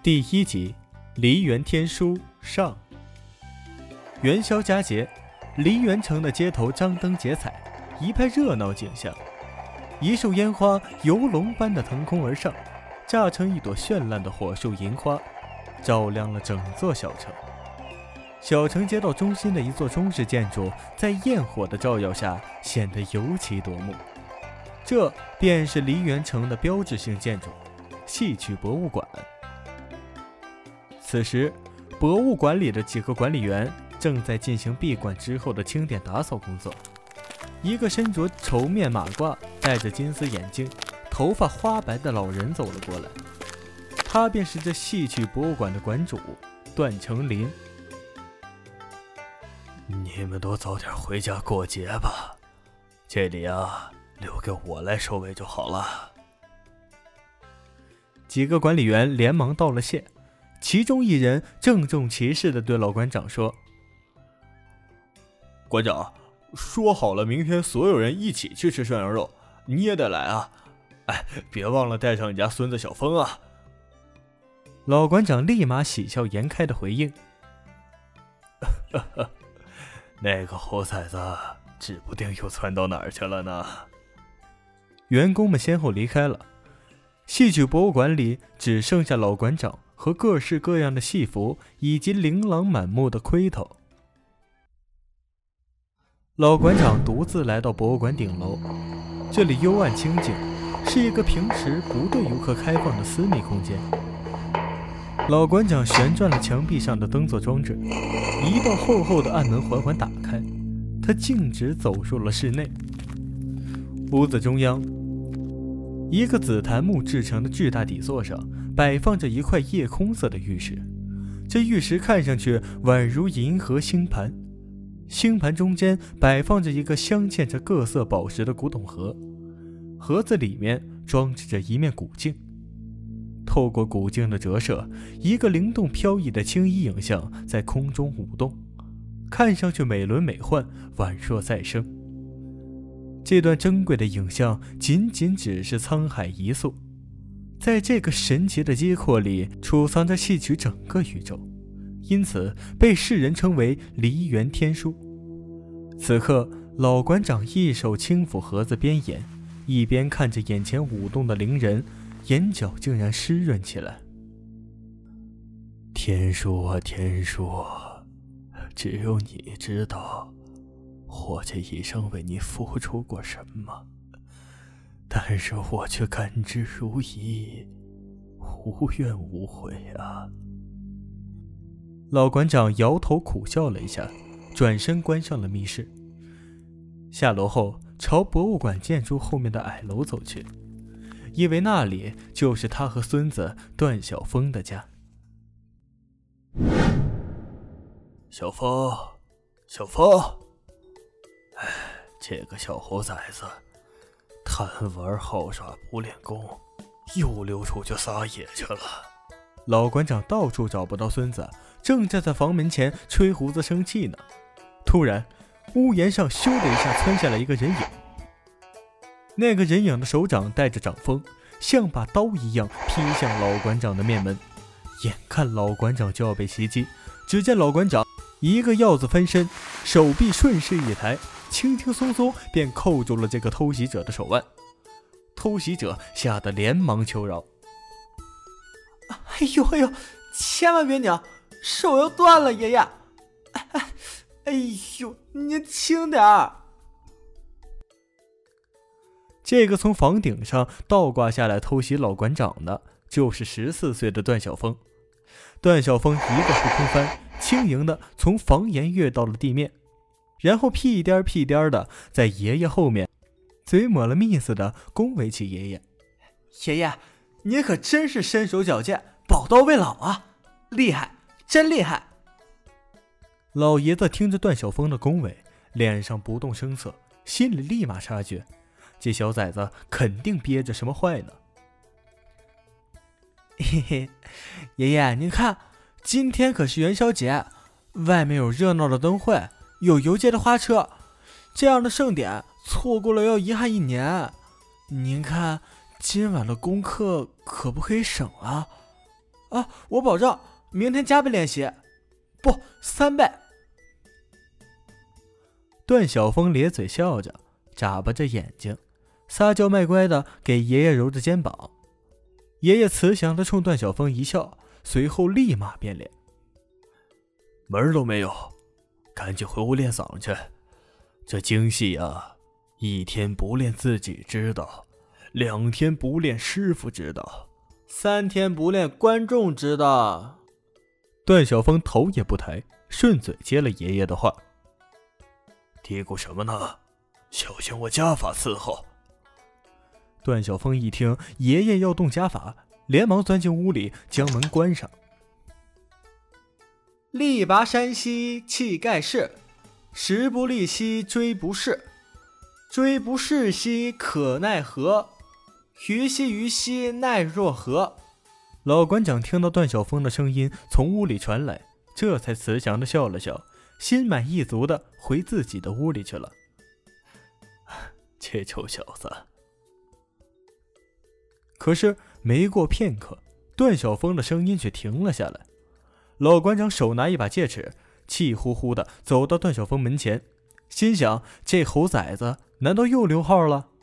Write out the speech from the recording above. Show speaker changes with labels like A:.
A: 第1集，梨园天书上。元宵佳节，梨园城的街头张灯结彩，一派热闹景象。一束烟花游龙般的腾空而上，炸成一朵绚烂的火树银花，照亮了整座小城。小城街道中心的一座中式建筑，在焰火的照耀下显得尤其夺目。这便是梨园城的标志性建筑——戏曲博物馆。此时，博物馆里的几个管理员正在进行闭馆之后的清点打扫工作。一个身着绸面马褂、戴着金丝眼镜、头发花白的老人走了过来，他便是这戏曲博物馆的馆主段成林。
B: 你们都早点回家过节吧，这里留给我来收尾就好了。
A: 几个管理员连忙道了谢，其中一人郑重其事地对老馆长说：
C: 馆长，说好了明天所有人一起去吃涮羊肉，你也得来啊！别忘了带上你家孙子小峰啊！
A: 老馆长立马喜笑颜开地回应：
B: 那个猴崽子指不定又窜到哪儿去了呢。
A: 员工们先后离开了，戏曲博物馆里只剩下老馆长和各式各样的戏服以及琳琅满目的盔头。老馆长独自来到博物馆顶楼，这里幽暗清静，是一个平时不对游客开放的私密空间。老馆长旋转了墙壁上的灯座装置，一道厚厚的暗门缓缓打开，他径直走入了室内。屋子中央，一个紫檀木制成的巨大底座上摆放着一块夜空色的玉石，这玉石看上去宛如银河星盘，星盘中间摆放着一个镶嵌着各色宝石的古董盒，盒子里面装置着一面古镜，透过古镜的折射，一个灵动飘逸的青衣影像在空中舞动，看上去美轮美奂，宛若再生。这段珍贵的影像仅仅只是沧海一粟，在这个神奇的机库里储藏着戏曲整个宇宙，因此被世人称为梨园天书。此刻，老馆长一手轻抚盒子边沿，一边看着眼前舞动的灵人，眼角竟然湿润起来。
B: 天书啊天书，只有你知道我这一生为你付出过什么，但是我却甘之如饴，无怨无悔啊。
A: 老馆长摇头苦笑了一下，转身关上了密室。下楼后，朝博物馆建筑后面的矮楼走去，因为那里就是他和孙子段晓峰的家。
B: 小峰，小峰，这个小猴崽子贪玩好耍不练功，又溜出去撒野去了。
A: 老馆长到处找不到孙子，正站在房门前吹胡子生气呢。突然，屋檐上咻的一下窜下来一个人影，那个人影的手掌带着掌风，像把刀一样劈向老馆长的面门。眼看老馆长就要被袭击，只见老馆长一个鹞子翻身，手臂顺势一抬，轻轻松松便扣住了这个偷袭者的手腕。偷袭者吓得连忙求饶：
D: 哎呦，千万别拧，手要断了，爷爷！哎呦，您轻点儿！
A: 这个从房顶上倒挂下来偷袭老馆长的，就是14岁的段晓峰。段晓峰一个后空翻，轻盈的从房檐跃到了地面，然后屁颠屁颠的在爷爷后面，嘴抹了蜜似的恭维起爷爷：
D: 爷爷，您可真是身手矫健，宝刀未老啊！厉害，真厉害！
A: 老爷子听着段晓峰的恭维，脸上不动声色，心里立马察觉，这小崽子肯定憋着什么坏呢。
D: 嘿嘿，爷爷您看，今天可是元宵节，外面有热闹的灯会，有游街的花车，这样的盛典错过了要遗憾一年。您看今晚的功课可不可以省啊？ 我保证明天加倍练习，不，3倍。
A: 段晓峰咧嘴笑着，眨巴着眼睛，撒娇卖乖的给爷爷揉着肩膀。爷爷慈祥的冲段晓峰一笑，随后立马变脸。
B: 门儿都没有，赶紧回屋练嗓去。这京戏啊，1天不练自己知道，2天不练师傅知道
D: ，3天不练观众知道。
A: 段晓峰头也不抬，顺嘴接了爷爷的话。
B: 嘀咕什么呢？小心我家法伺候。
A: 段晓峰一听爷爷要动家法，连忙钻进屋里，将门关上。
D: 力拔山兮气盖世，时不利兮骓不逝，骓不逝兮可奈何，虞兮虞兮奈若何。
A: 老馆长听到段晓峰的声音从屋里传来，这才慈祥地笑了笑，心满意足地回自己的屋里去了。
B: 这臭小子。
A: 可是没过片刻，段晓峰的声音却停了下来。老馆长手拿一把戒尺，气呼呼地走到段晓峰门前，心想这猴崽子难道又溜号了？